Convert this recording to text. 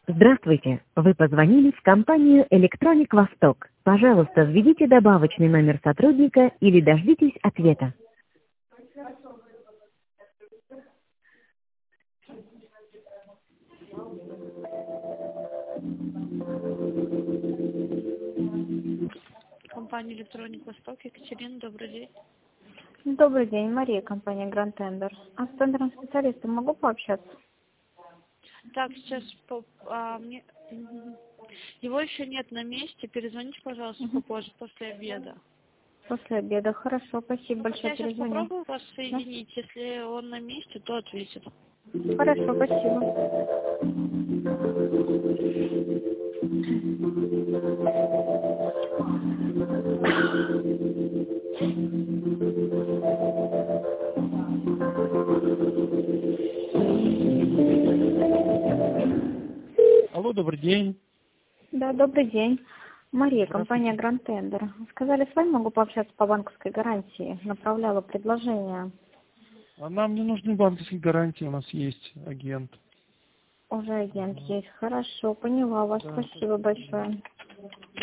Здравствуйте! Вы позвонили в компанию «Электроник Восток». Пожалуйста, введите добавочный номер сотрудника или дождитесь ответа. Компания «Электроник Восток». Екатерина, добрый день. Добрый день, Мария, компания Grand Tender. А с тендерным специалистом могу пообщаться? Так, сейчас его еще нет на месте. Перезвоните, пожалуйста, попозже, после обеда. После обеда. Хорошо, спасибо большое. Я сейчас Перезвоню. попробую вас соединить. Если он на месте, то ответит. Хорошо, спасибо. Алло, добрый день. Да, добрый день. Мария, Здравствуйте. компания Grand Tender. Сказали, с вами могу пообщаться по банковской гарантии. Направляла предложение. А нам не нужны банковские гарантии, у нас есть агент. Уже агент есть. Хорошо, поняла вас. Да. Спасибо большое.